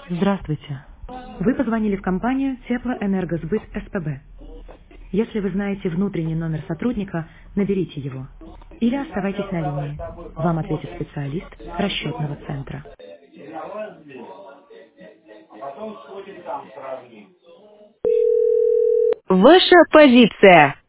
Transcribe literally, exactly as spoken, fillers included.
Здравствуйте. Вы позвонили в компанию Теплоэнергосбыт СПБ. Если вы знаете внутренний номер сотрудника, наберите его. Или оставайтесь на линии. Вам ответит специалист расчетного центра. Ваша позиция.